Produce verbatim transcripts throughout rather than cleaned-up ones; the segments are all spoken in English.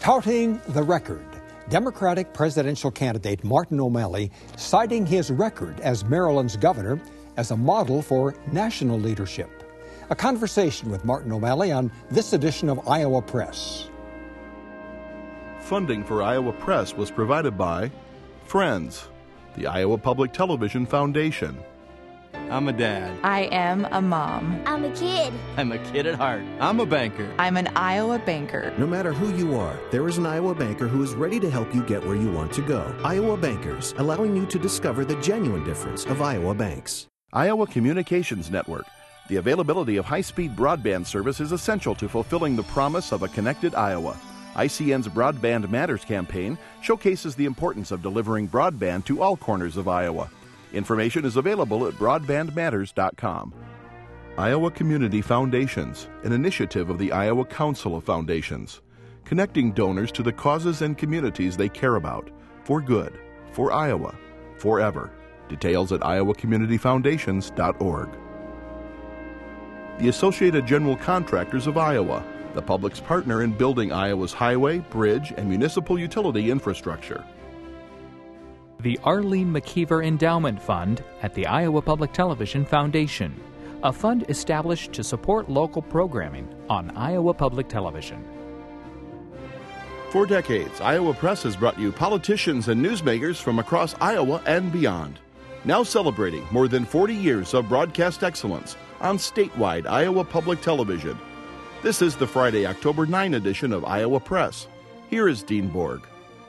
Touting the record, Democratic presidential candidate Martin O'Malley citing his record as Maryland's governor as a model for national leadership. A conversation with Martin O'Malley on this edition of Iowa Press. Funding for Iowa Press was provided by Friends, the Iowa Public Television Foundation. I'm a dad. I am a mom. I'm a kid. I'm a kid at heart. I'm a banker. I'm an Iowa banker. No matter who you are, there is an Iowa banker who is ready to help you get where you want to go. Iowa Bankers, allowing you to discover the genuine difference of Iowa banks. Iowa Communications Network. The availability of high-speed broadband service is essential to fulfilling the promise of a connected Iowa. I C N's Broadband Matters campaign showcases the importance of delivering broadband to all corners of Iowa. Information is available at broadband matters dot com. Iowa Community Foundations, an initiative of the Iowa Council of Foundations, connecting donors to the causes and communities they care about, for good, for Iowa, forever. Details at iowa community foundations dot org. The Associated General Contractors of Iowa, the public's partner in building Iowa's highway, bridge, and municipal utility infrastructure. The Arlene McKeever Endowment Fund at the Iowa Public Television Foundation, a fund established to support local programming on Iowa Public Television. For decades, Iowa Press has brought you politicians and newsmakers from across Iowa and beyond. Now celebrating more than forty years of broadcast excellence on statewide Iowa Public Television. This is the Friday, October ninth edition of Iowa Press. Here is Dean Borg.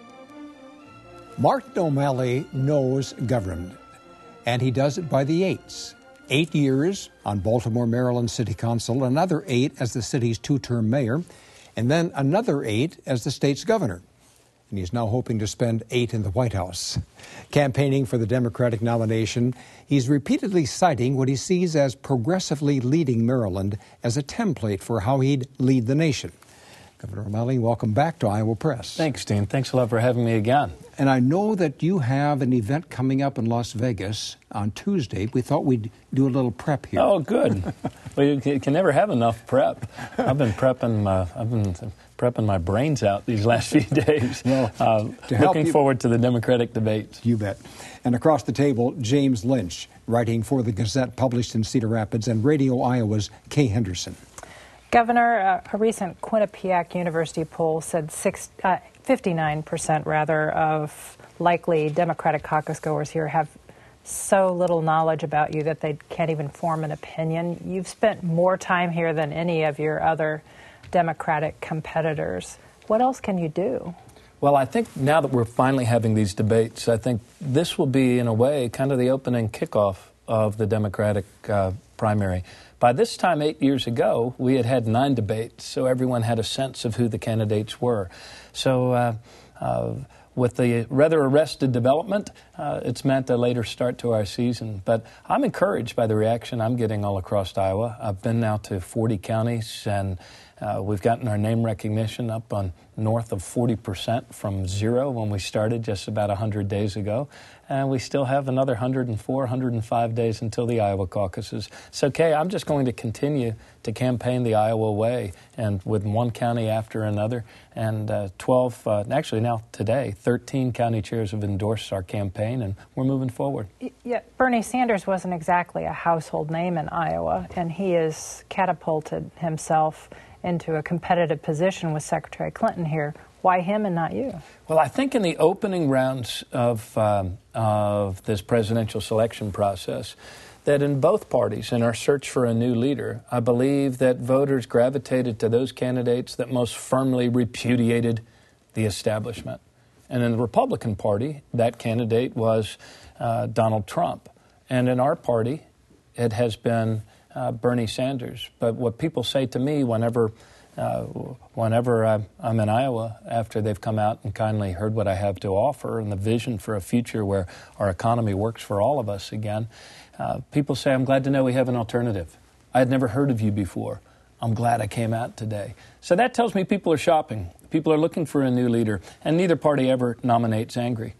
Martin O'Malley knows government, and he does it by the eights. Eight years on Baltimore, Maryland City Council, another eight as the city's two-term mayor, and then another eight as the state's governor. And he's now hoping to spend eight in the White House. Campaigning for the Democratic nomination, he's repeatedly citing what he sees as progressively leading Maryland as a template for how he'd lead the nation. Governor O'Malley, welcome back to Iowa Press. Thanks, Dean. Thanks a lot for having me again. And I know that you have an event coming up in Las Vegas on Tuesday. We thought we'd do a little prep here. Oh, good. Well, you can never have enough prep. I've been prepping my, I've been prepping my brains out these last few days. Well, uh, looking you, forward to the Democratic debates. You bet. And across the table, James Lynch, writing for the Gazette, published in Cedar Rapids, and Radio Iowa's Kay Henderson. Governor, uh, a recent Quinnipiac University poll said six, uh, fifty-nine percent rather of likely Democratic caucus goers here have so little knowledge about you that they can't even form an opinion. You've spent more time here than any of your other Democratic competitors. What else can you do? Well, I think now that we're finally having these debates, I think this will be, in a way, kind of the opening kickoff of the Democratic uh, primary. By this time, eight years ago, we had had nine debates, so everyone had a sense of who the candidates were. So uh, uh, with the rather arrested development, uh, it's meant a later start to our season. But I'm encouraged by the reaction I'm getting all across Iowa. I've been now to forty counties, and uh, we've gotten our name recognition up on north of forty percent from zero when we started just about one hundred days ago. And we still have another one hundred four, one hundred five days until the Iowa caucuses. So, Kay, I'm just going to continue to campaign the Iowa way, and with one county after another. And uh, twelve, uh, actually now today, thirteen county chairs have endorsed our campaign, and we're moving forward. Yeah, Bernie Sanders wasn't exactly a household name in Iowa, and he has catapulted himself into a competitive position with Secretary Clinton here. Why him and not you? Well, I think in the opening rounds of um, of this presidential selection process, that in both parties, in our search for a new leader, I believe that voters gravitated to those candidates that most firmly repudiated the establishment. And in the Republican Party, that candidate was uh, Donald Trump. And in our party, it has been uh, Bernie Sanders. But what people say to me whenever Uh, whenever I'm, I'm in Iowa, after they've come out and kindly heard what I have to offer and the vision for a future where our economy works for all of us again, uh, people say, I'm glad to know we have an alternative. I had never heard of you before. I'm glad I came out today. So that tells me people are shopping. People are looking for a new leader, and neither party ever nominates angry.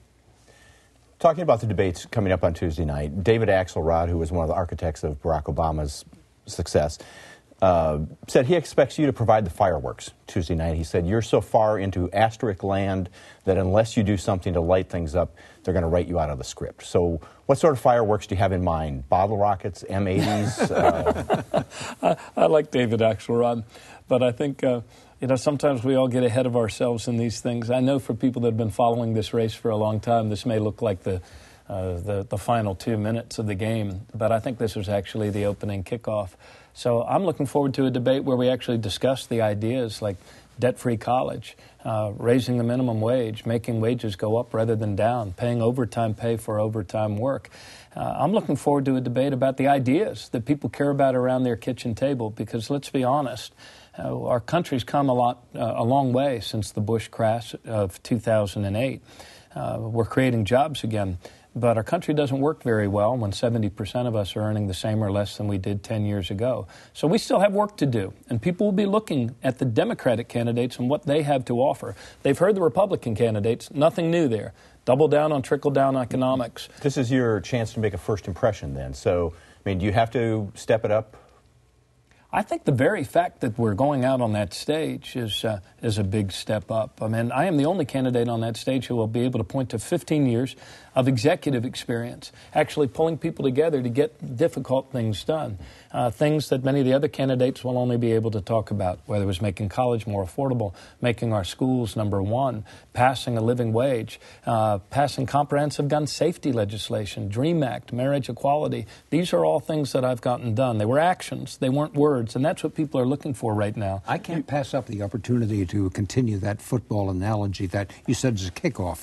Talking about the debates coming up on Tuesday night, David Axelrod, who was one of the architects of Barack Obama's success, uh, said he expects you to provide the fireworks Tuesday night. He said, you're so far into asterisk land that unless you do something to light things up, they're going to write you out of the script. So what sort of fireworks do you have in mind? Bottle rockets, M eighties? Uh... I, I like David Axelrod, but I think... Uh, You know, sometimes we all get ahead of ourselves in these things. I know for people that have been following this race for a long time, this may look like the, uh, the, the final two minutes of the game, but I think this was actually the opening kickoff. So I'm looking forward to a debate where we actually discuss the ideas like debt-free college, uh, raising the minimum wage, making wages go up rather than down, paying overtime pay for overtime work. Uh, I'm looking forward to a debate about the ideas that people care about around their kitchen table, because let's be honest, Uh, our country's come a lot, uh, a long way since the Bush crash of two thousand eight. Uh, we're creating jobs again, but our country doesn't work very well when seventy percent of us are earning the same or less than we did ten years ago. So we still have work to do, and people will be looking at the Democratic candidates and what they have to offer. They've heard the Republican candidates, nothing new there. Double down on trickle-down economics. This is your chance to make a first impression then. So, I mean, do you have to step it up? I think the very fact that we're going out on that stage is uh, is a big step up. I mean, I am the only candidate on that stage who will be able to point to fifteen years of executive experience, actually pulling people together to get difficult things done, uh, things that many of the other candidates will only be able to talk about, whether it was making college more affordable, making our schools number one, passing a living wage, uh, passing comprehensive gun safety legislation, DREAM Act, marriage equality. These are all things that I've gotten done. They were actions. They weren't words. And that's what people are looking for right now. I can't pass up the opportunity to continue that football analogy that you said is a kickoff.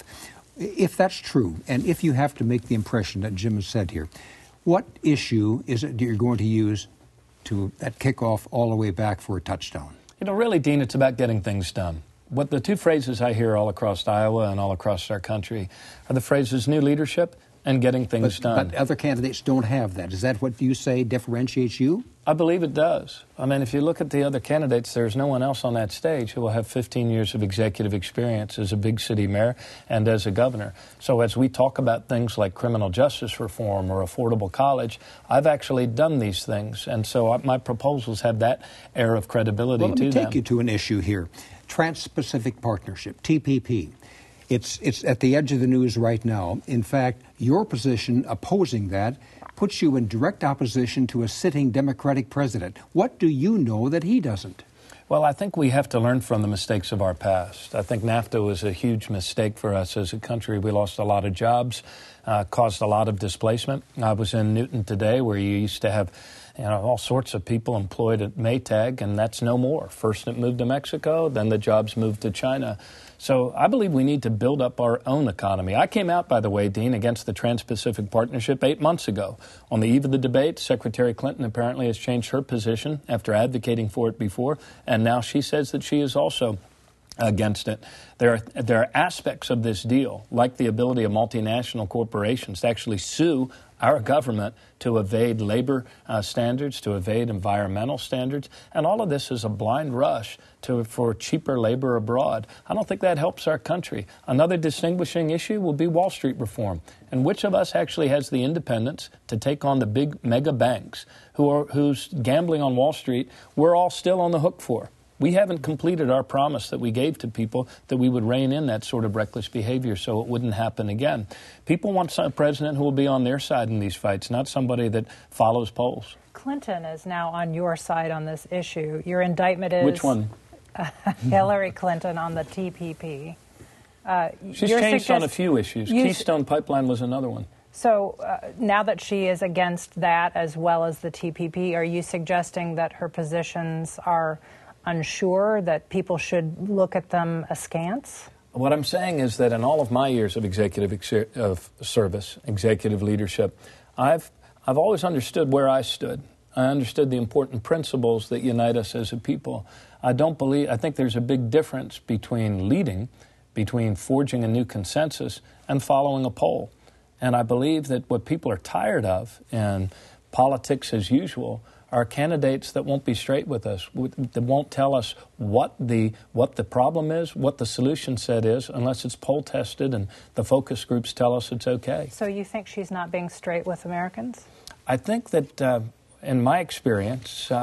If that's true, and if you have to make the impression that Jim has said here, what issue is it you're going to use to that kickoff all the way back for a touchdown? You know, really, Dean, it's about getting things done. What the two phrases I hear all across Iowa and all across our country are the phrases new leadership and getting things but, done. But other candidates don't have that. Is that what you say differentiates you? I believe it does. I mean, if you look at the other candidates, there's no one else on that stage who will have fifteen years of executive experience as a big city mayor and as a governor. So as we talk about things like criminal justice reform or affordable college, I've actually done these things. And so my proposals have that air of credibility well, let to me them. take you to an issue here. Trans-Pacific Partnership, T P P. It's, it's at the edge of the news right now. In fact, your position opposing that puts you in direct opposition to a sitting Democratic president. What do you know that he doesn't? Well, I think we have to learn from the mistakes of our past. I think NAFTA was a huge mistake for us as a country. We lost a lot of jobs, uh, caused a lot of displacement. I was in Newton today where you used to have you know, all sorts of people employed at Maytag, and that's no more. First it moved to Mexico, then the jobs moved to China. So I believe we need to build up our own economy. I came out, by the way, Dean, against the Trans-Pacific Partnership eight months ago. On the eve of the debate, Secretary Clinton apparently has changed her position after advocating for it before, and now she says that she is also against it. There are, there are aspects of this deal, like the ability of multinational corporations to actually sue our government to evade labor uh, standards, to evade environmental standards, and all of this is a blind rush to for cheaper labor abroad. I don't think that helps our country. Another distinguishing issue will be Wall Street reform. And which of us actually has the independence to take on the big mega banks who are whose gambling on Wall Street we're all still on the hook for? We haven't completed our promise that we gave to people that we would rein in that sort of reckless behavior so it wouldn't happen again. People want a president who will be on their side in these fights, not somebody that follows polls. Clinton is now on your side on this issue. Your indictment is... Which one? Uh, Hillary Clinton on the T P P. Uh, She's changed on a few issues. Keystone Pipeline was another one. So uh, now that she is against that as well as the T P P, are you suggesting that her positions are unsure, that people should look at them askance? What I'm saying is that in all of my years of executive ex- of service, executive leadership, I've I've always understood where I stood. I understood the important principles that unite us as a people. I don't believe, I think there's a big difference between leading, between forging a new consensus and following a poll. And I believe that what people are tired of in politics as usual are candidates that won't be straight with us, that won't tell us what the what the problem is, what the solution set is, unless it's poll tested and the focus groups tell us it's okay. So you think she's not being straight with Americans? I think that, uh, in my experience, uh,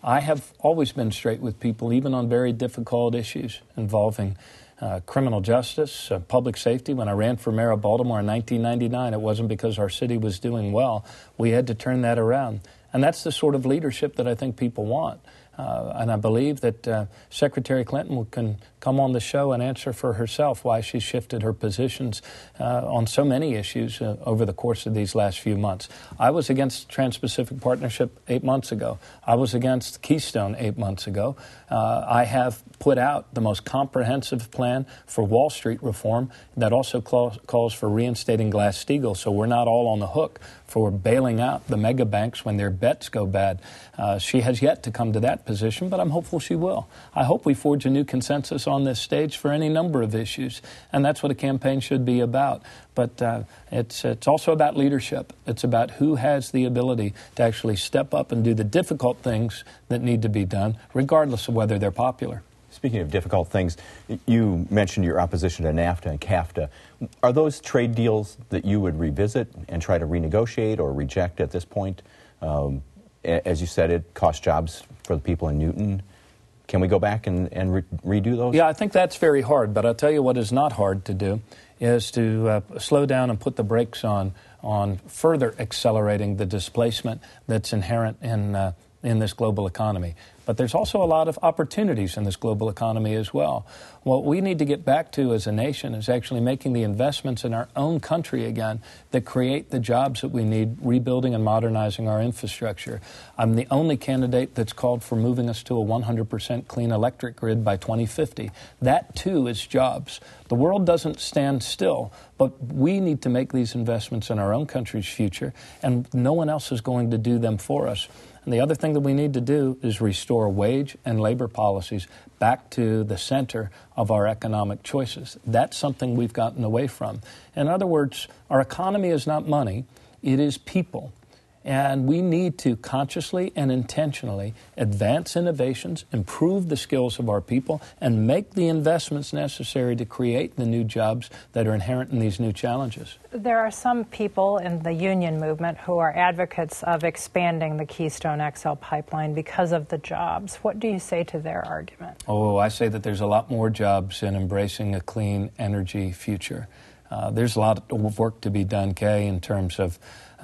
I have always been straight with people, even on very difficult issues involving uh, criminal justice, uh, public safety. When I ran for mayor of Baltimore in nineteen ninety-nine, it wasn't because our city was doing well. We had to turn that around. And that's the sort of leadership that I think people want. Uh, and I believe that uh, Secretary Clinton can come on the show and answer for herself why she shifted her positions uh, on so many issues uh, over the course of these last few months. I was against the Trans-Pacific Partnership eight months ago. I was against Keystone eight months ago. Uh, I have put out the most comprehensive plan for Wall Street reform that also cl- calls for reinstating Glass-Steagall, so we're not all on the hook for bailing out the mega banks when their bets go bad. Uh, she has yet to come to that position, but I'm hopeful she will. I hope we forge a new consensus on this stage for any number of issues, and that's what a campaign should be about. But uh, it's it's also about leadership. It's about who has the ability to actually step up and do the difficult things that need to be done, regardless of whether they're popular. Speaking of difficult things, you mentioned your opposition to NAFTA and CAFTA. Are those trade deals that you would revisit and try to renegotiate or reject at this point? Um, as you said, it costs jobs for the people in Newton. Can we go back and, and re- redo those? Yeah, I think that's very hard. But I'll tell you what is not hard to do is to uh, slow down and put the brakes on on further accelerating the displacement that's inherent in uh, in this global economy. But there's also a lot of opportunities in this global economy as well. What we need to get back to as a nation is actually making the investments in our own country again that create the jobs that we need, rebuilding and modernizing our infrastructure. I'm the only candidate that's called for moving us to a one hundred percent clean electric grid by twenty fifty. That, too, is jobs. The world doesn't stand still, but we need to make these investments in our own country's future, and no one else is going to do them for us. And the other thing that we need to do is restore wage and labor policies back to the center of our economic choices. That's something we've gotten away from. In other words, our economy is not money, it is people. And we need to consciously and intentionally advance innovations, improve the skills of our people, and make the investments necessary to create the new jobs that are inherent in these new challenges. There are some people in the union movement who are advocates of expanding the Keystone X L pipeline because of the jobs. What do you say to their argument? Oh, I say that there's a lot more jobs in embracing a clean energy future. Uh, there's a lot of work to be done, Kay, in terms of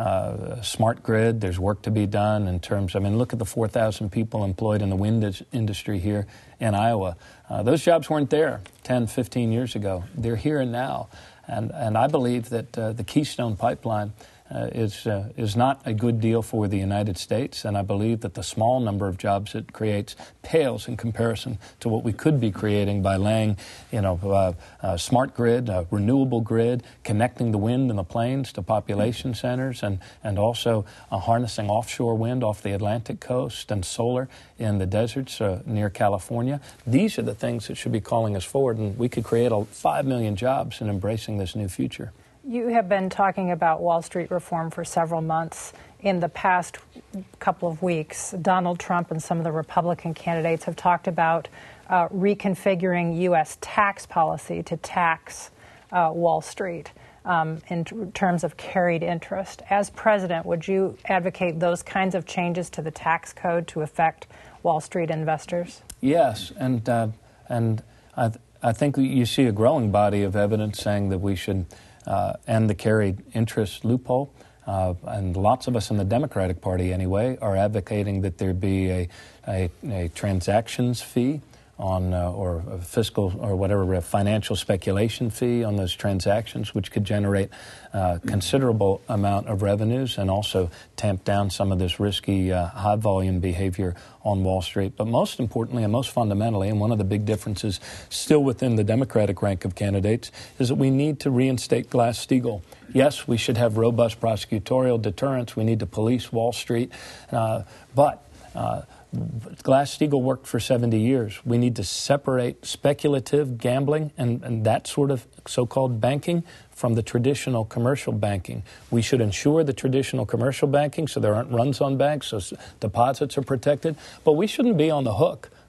Uh, smart grid. There's work to be done in terms, I mean, look at the four thousand people employed in the wind is- industry here in Iowa. Uh, those jobs weren't there ten, fifteen years ago. They're here and now. And, and I believe that uh, the Keystone Pipeline uh, is, uh, is not a good deal for the United States. And I believe that the small number of jobs it creates pales in comparison to what we could be creating by laying, you know, uh, uh, smart grid, uh, renewable grid, connecting the wind and the plains to population centers, and, and also uh, harnessing offshore wind off the Atlantic coast and solar in the deserts uh, near California. These are the things that should be calling us forward, and we could create a, five million jobs in embracing this new future. You have been talking about Wall Street reform for several months. In the past couple of weeks, Donald Trump and some of the Republican candidates have talked about uh, reconfiguring U S tax policy to tax uh, Wall Street um, in t- terms of carried interest. As president, would you advocate those kinds of changes to the tax code to affect Wall Street investors? Yes, and uh, and I, th- I think you see a growing body of evidence saying that we should uh, end the carried interest loophole. Uh, and lots of us in the Democratic Party, anyway, are advocating that there be a, a, a transactions fee on, uh, or a fiscal or whatever, a financial speculation fee on those transactions, which could generate uh, considerable amount of revenues and also tamp down some of this risky uh, high-volume behavior on Wall Street. But most importantly and most fundamentally, and one of the big differences still within the Democratic rank of candidates, is that we need to reinstate Glass-Steagall. Yes, we should have robust prosecutorial deterrence. We need to police Wall Street. Uh, but uh, Glass-Steagall worked for seventy years. We need to separate speculative gambling and, and that sort of so-called banking from the traditional commercial banking. We should ensure the traditional commercial banking so there aren't runs on banks, so deposits are protected. But we shouldn't be on the hook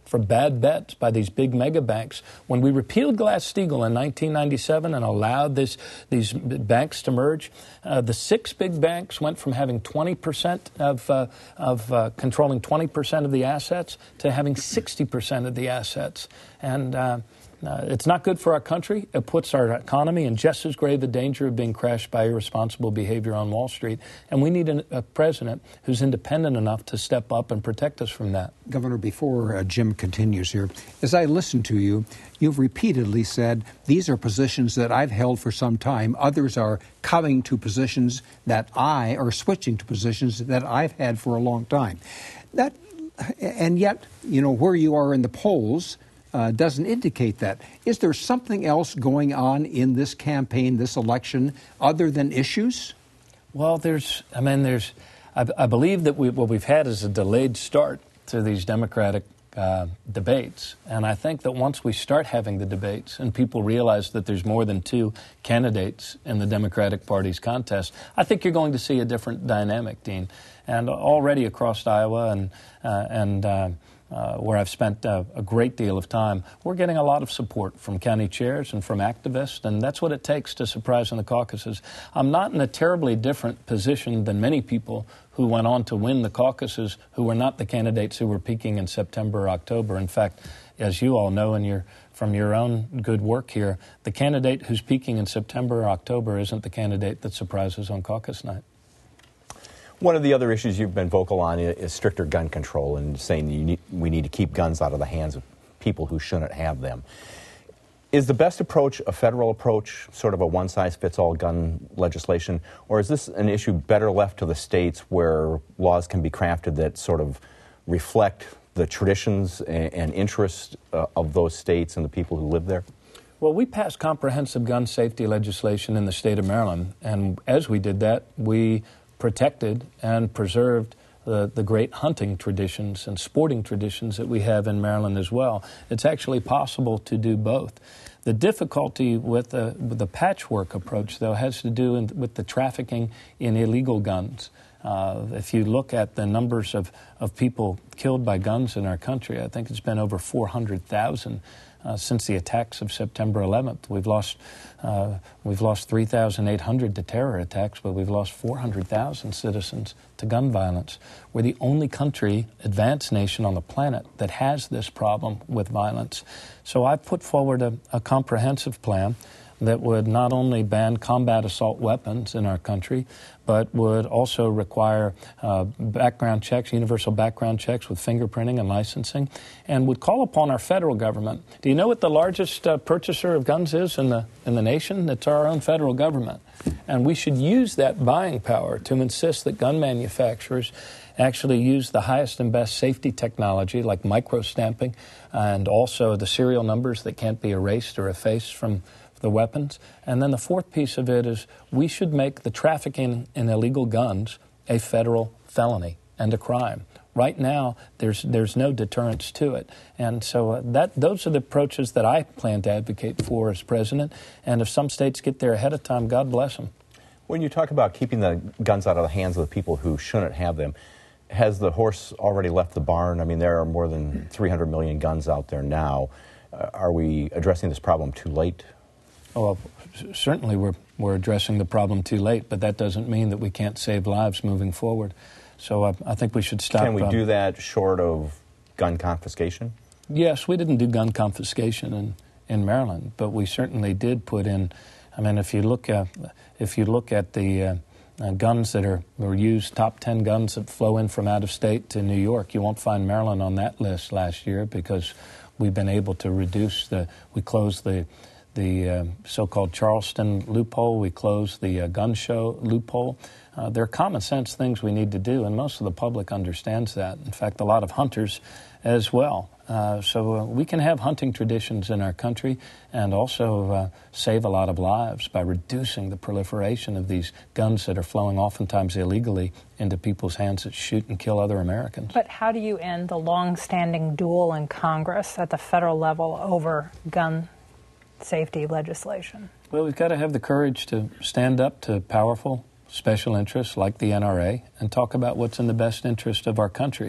for bad bets by these big mega banks. When we repealed Glass-Steagall in nineteen ninety-seven and allowed this, these banks to merge, uh, the six big banks went from having twenty percent of, uh, of uh, controlling twenty percent of the assets to having sixty percent of the assets. And uh, Uh, it's not good for our country. It puts our economy in just as grave a danger of being crashed by irresponsible behavior on Wall Street. And we need an, a president who's independent enough to step up and protect us from that. Governor, before uh, Jim continues here, as I listen to you, you've repeatedly said, these are positions that I've held for some time. Others are coming to positions that I, or switching to positions that I've had for a long time. That, and yet, you know, where you are in the polls Uh, doesn't indicate that. Is there something else going on in this campaign, this election, other than issues? Well, there's, I mean, there's, I, I believe that we, what we've had is a delayed start to these Democratic uh, debates. And I think that once we start having the debates and people realize that there's more than two candidates in the Democratic Party's contest, I think you're going to see a different dynamic, Dean. And already across Iowa and, uh, and, uh, Uh, where I've spent uh, a great deal of time, we're getting a lot of support from county chairs and from activists, and that's what it takes to surprise in the caucuses. I'm not in a terribly different position than many people who went on to win the caucuses who were not the candidates who were peaking in September or October. In fact, as you all know in your, from your own good work here, the candidate who's peaking in September or October isn't the candidate that surprises on caucus night. One of the other issues you've been vocal on is stricter gun control and saying you need, we need to keep guns out of the hands of people who shouldn't have them. Is the best approach a federal approach, sort of a one-size-fits-all gun legislation, or is this an issue better left to the states where laws can be crafted that sort of reflect the traditions and, and interests uh, of those states and the people who live there? Well, we passed comprehensive gun safety legislation in the state of Maryland, and as we did that, we protected and preserved the, the great hunting traditions and sporting traditions that we have in Maryland as well. It's actually possible to do both. The difficulty with the, with the patchwork approach, though, has to do in, with the trafficking in illegal guns. Uh, if you look at the numbers of, of people killed by guns in our country, I think it's been over four hundred thousand. Uh, since the attacks of September eleventh. We've lost uh, we've lost three thousand eight hundred to terror attacks, but we've lost four hundred thousand citizens to gun violence. We're the only country, advanced nation on the planet that has this problem with violence. So I've put forward a, a comprehensive plan that would not only ban combat assault weapons in our country, but would also require uh, background checks, universal background checks with fingerprinting and licensing, and would call upon our federal government. Do you know what the largest uh, purchaser of guns is in the in the nation? It's our own federal government. And we should use that buying power to insist that gun manufacturers actually use the highest and best safety technology like micro-stamping and also the serial numbers that can't be erased or effaced from the weapons. And then the fourth piece of it is we should make the trafficking in illegal guns a federal felony and a crime. Right now, there's there's no deterrence to it. And so uh, that those are the approaches that I plan to advocate for as president. And if some states get there ahead of time, God bless them. When you talk about keeping the guns out of the hands of the people who shouldn't have them, has the horse already left the barn? I mean, there are more than three hundred million guns out there now. Uh, are we addressing this problem too late? Oh, well, certainly we're, we're addressing the problem too late, but that doesn't mean that we can't save lives moving forward. So I, I think we should stop. Can we um, do that short of gun confiscation? Yes, we didn't do gun confiscation in, in Maryland, but we certainly did put in, I mean, if you look at, if you look at the uh, uh, guns that are, were used, top ten guns that flow in from out of state to New York, you won't find Maryland on that list last year because we've been able to reduce the, we closed the the uh, so-called Charleston loophole. We closed the uh, gun show loophole. Uh, they're common sense things we need to do, and most of the public understands that. In fact, a lot of hunters as well. Uh, so uh, we can have hunting traditions in our country and also uh, save a lot of lives by reducing the proliferation of these guns that are flowing oftentimes illegally into people's hands that shoot and kill other Americans. But how do you end the long-standing duel in Congress at the federal level over gun safety legislation? Well, we've got to have the courage to stand up to powerful special interests like the N R A and talk about what's in the best interest of our country.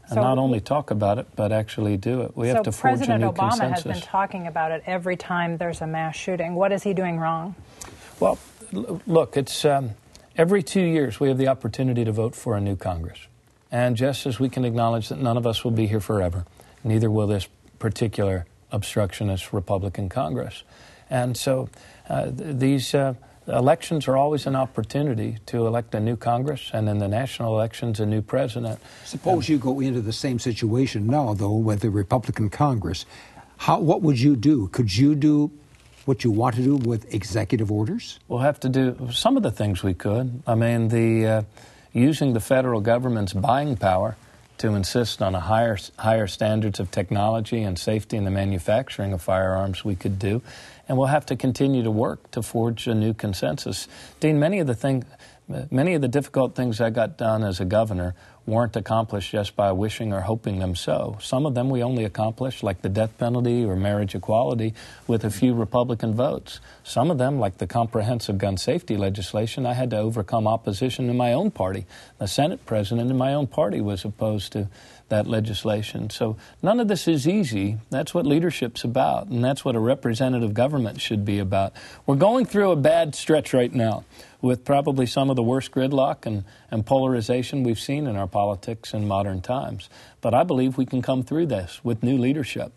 and so, not only talk about it, but actually do it. We so have to forge President a new Obama consensus. has been talking about it every time there's a mass shooting. What is he doing wrong? Well, l- look, it's um, every two years we have the opportunity to vote for a new Congress. And just as we can acknowledge that none of us will be here forever, neither will this particular obstructionist Republican Congress. And so uh, th- these... Uh, Elections are always an opportunity to elect a new Congress, and in the national elections, a new president. Suppose you go into the same situation now, though, with the Republican Congress. How, what would you do? Could you do what you want to do with executive orders? We'll have to do some of the things we could. I mean, the uh, using the federal government's buying power to insist on a higher higher standards of technology and safety in the manufacturing of firearms we could do. And we'll have to continue to work to forge a new consensus. Dean, many of the thing, many of the difficult things I got done as a governor weren't accomplished just by wishing or hoping them so. Some of them we only accomplished, like the death penalty or marriage equality, with a few Republican votes. Some of them, like the comprehensive gun safety legislation, I had to overcome opposition in my own party. The Senate president in my own party was opposed to that legislation. So none of this is easy. That's what leadership's about, and that's what a representative government should be about. We're going through a bad stretch right now with probably some of the worst gridlock and, and polarization we've seen in our politics in modern times. But I believe we can come through this with new leadership.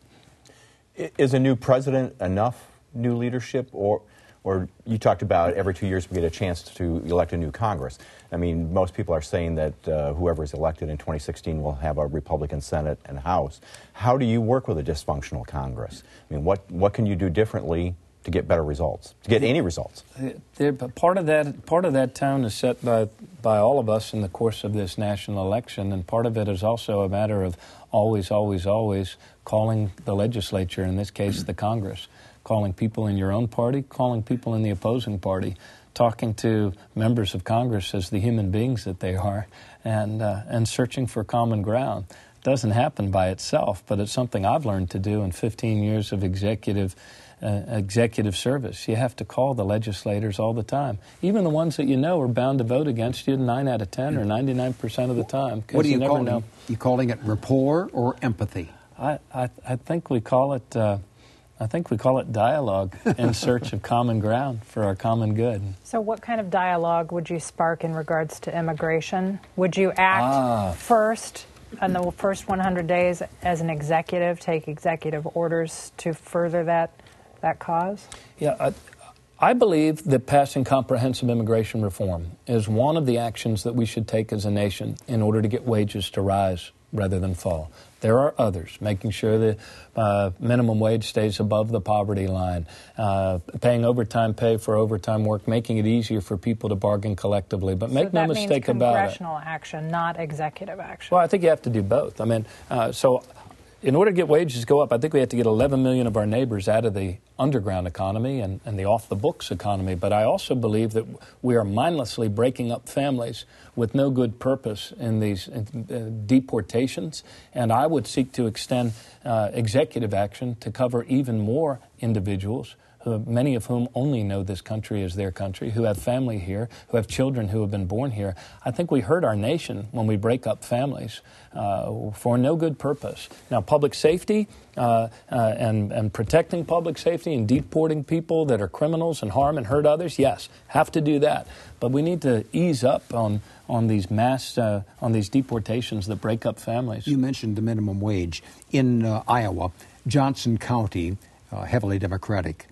Is a new president enough new leadership, or or you talked about every two years we get a chance to elect a new Congress? I mean, most people are saying that uh, whoever is elected in twenty sixteen will have a Republican Senate and House. How do you work with a dysfunctional Congress? I mean, what, what can you do differently to get better results, to get any results? There, part of that part of that tone is set by by all of us in the course of this national election, and part of it is also a matter of always, always, always calling the legislature, in this case the Congress, calling people in your own party, calling people in the opposing party, talking to members of Congress as the human beings that they are, and uh, and searching for common ground. It doesn't happen by itself, but it's something I've learned to do in fifteen years of executive uh, executive service. You have to call the legislators all the time, even the ones that you know are bound to vote against you nine out of ten or ninety-nine percent of the time. What do you, you never call know. it? You calling it rapport or empathy? I I, I think we call it. Uh, I think we call it dialogue in search of common ground for our common good. So what kind of dialogue would you spark in regards to immigration? Would you act ah. first in the first one hundred days as an executive, take executive orders to further that that cause? Yeah, I, I believe that passing comprehensive immigration reform is one of the actions that we should take as a nation in order to get wages to rise rather than fall. There are others, making sure the uh, minimum wage stays above the poverty line, uh, paying overtime pay for overtime work, making it easier for people to bargain collectively. But make so no mistake about it. Congressional action, not executive action. Well, I think you have to do both. I mean, uh, so in order to get wages to go up, I think we have to get eleven million of our neighbors out of the underground economy and, and the off-the-books economy. But I also believe that we are mindlessly breaking up families with no good purpose in these uh, deportations. And I would seek to extend uh, executive action to cover even more individuals, who, many of whom only know this country as their country, who have family here, who have children who have been born here. I think we hurt our nation when we break up families uh, for no good purpose. Now, public safety uh, uh, and, and protecting public safety and deporting people that are criminals and harm and hurt others, yes, have to do that. But we need to ease up on on these mass, uh, on these deportations that break up families. You mentioned the minimum wage. In uh, Iowa, Johnson County, uh, heavily Democratic,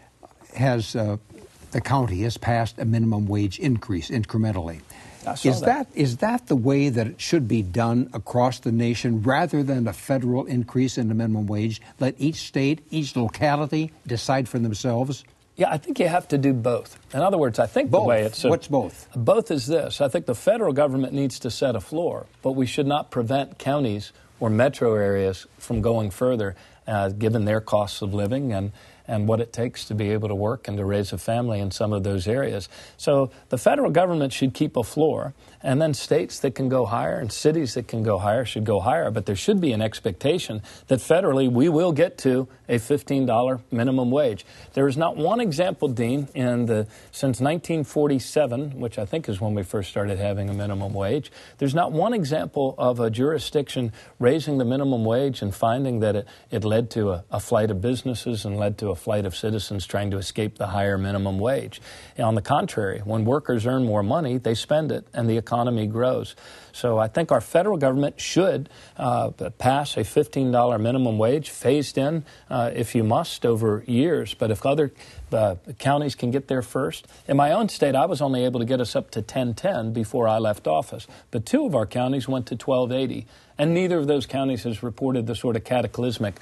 has uh, the county has passed a minimum wage increase incrementally. Is that. that is that the way that it should be done across the nation, rather than a federal increase in the minimum wage? Let each state, each locality decide for themselves? Yeah, I think you have to do both. In other words, I think both. the way it's... A, What's both? Both is this. I think the federal government needs to set a floor, but we should not prevent counties or metro areas from going further, uh, given their costs of living and and what it takes to be able to work and to raise a family in some of those areas. So the federal government should keep a floor, and then states that can go higher and cities that can go higher should go higher. But there should be an expectation that federally we will get to a fifteen dollar minimum wage. There is not one example, Dean, in the since nineteen forty-seven, which I think is when we first started having a minimum wage, there's not one example of a jurisdiction raising the minimum wage and finding that it, it led to a, a flight of businesses and led to a flight of citizens trying to escape the higher minimum wage. And on the contrary, when workers earn more money, they spend it, and the economy grows. So I think our federal government should uh, pass a fifteen dollar minimum wage, phased in, uh, if you must, over years. But if other uh, counties can get there first. In my own state, I was only able to get us up to ten ten before I left office. But two of our counties went to twelve eighty. And neither of those counties has reported the sort of cataclysmic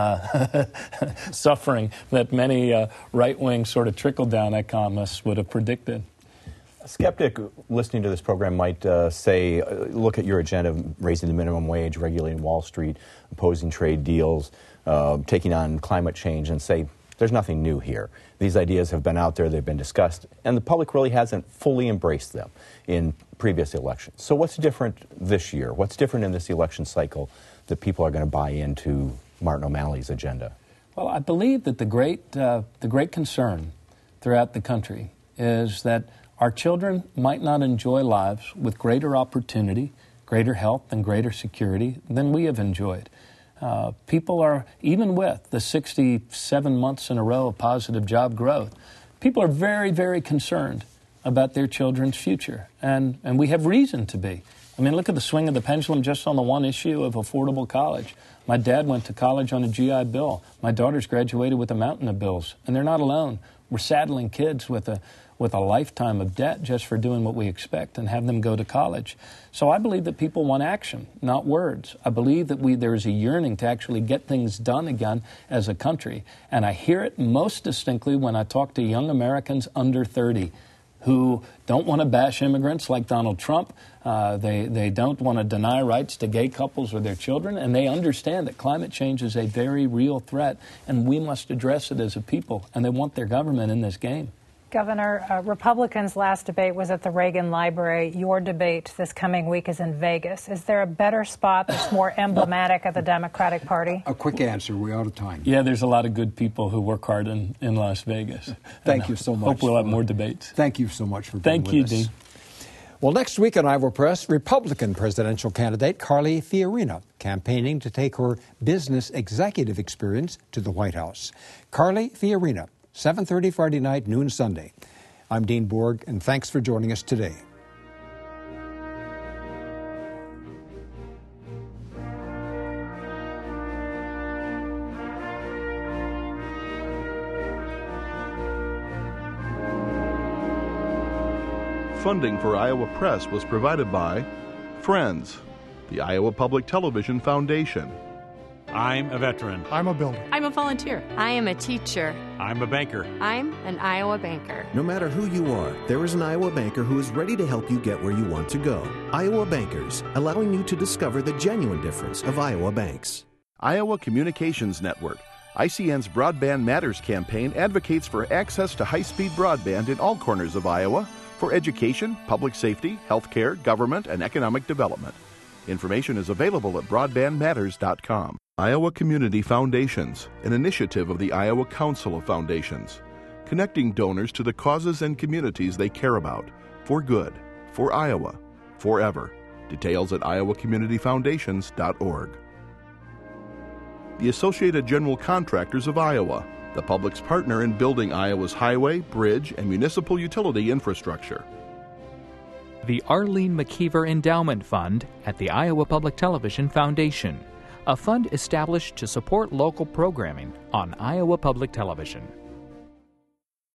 uh, suffering that many uh, right-wing sort of trickle-down economists would have predicted. A skeptic listening to this program might uh, say, uh, look at your agenda of raising the minimum wage, regulating Wall Street, opposing trade deals, uh, taking on climate change, and say, there's nothing new here. These ideas have been out there, they've been discussed, and the public really hasn't fully embraced them in previous elections. So what's different this year? What's different in this election cycle that people are going to buy into Martin O'Malley's agenda? Well, I believe that the great, uh, the great concern throughout the country is that our children might not enjoy lives with greater opportunity, greater health, and greater security than we have enjoyed. Uh, people are, even with the sixty-seven months in a row of positive job growth, people are very, very concerned about their children's future. And, and we have reason to be. I mean, look at the swing of the pendulum just on the one issue of affordable college. My dad went to college on a G I Bill. My daughter's graduated with a mountain of bills. And they're not alone. We're saddling kids with a with a lifetime of debt just for doing what we expect and have them go to college. So I believe that people want action, not words. I believe that we there is a yearning to actually get things done again as a country. And I hear it most distinctly when I talk to young Americans under thirty who don't want to bash immigrants like Donald Trump. Uh, they, they don't want to deny rights to gay couples or their children. And they understand that climate change is a very real threat, and we must address it as a people. And they want their government in this game. Governor, uh, Republicans' last debate was at the Reagan Library. Your debate this coming week is in Vegas. Is there a better spot that's more emblematic of the Democratic Party? A quick answer. We're out of time. Yeah, there's a lot of good people who work hard in, in Las Vegas. Thank you so much. Hope we'll have more debates. Thank you so much for being Thank with you, us. Dean. Well, next week on Iowa Press, Republican presidential candidate Carly Fiorina campaigning to take her business executive experience to the White House. Carly Fiorina, seven thirty Friday night, noon Sunday. I'm Dean Borg, and thanks for joining us today. Funding for Iowa Press was provided by Friends, the Iowa Public Television Foundation. I'm a veteran. I'm a builder. I'm a volunteer. I am a teacher. I'm a banker. I'm an Iowa banker. No matter who you are, there is an Iowa banker who is ready to help you get where you want to go. Iowa Bankers, allowing you to discover the genuine difference of Iowa banks. Iowa Communications Network, I C N's Broadband Matters campaign, advocates for access to high-speed broadband in all corners of Iowa for education, public safety, healthcare, government, and economic development. Information is available at broadband matters dot com. Iowa Community Foundations, an initiative of the Iowa Council of Foundations, connecting donors to the causes and communities they care about, for good, for Iowa, forever. Details at iowa community foundations dot org. The Associated General Contractors of Iowa, the public's partner in building Iowa's highway, bridge, and municipal utility infrastructure. The Arlene McKeever Endowment Fund at the Iowa Public Television Foundation, a fund established to support local programming on Iowa Public Television.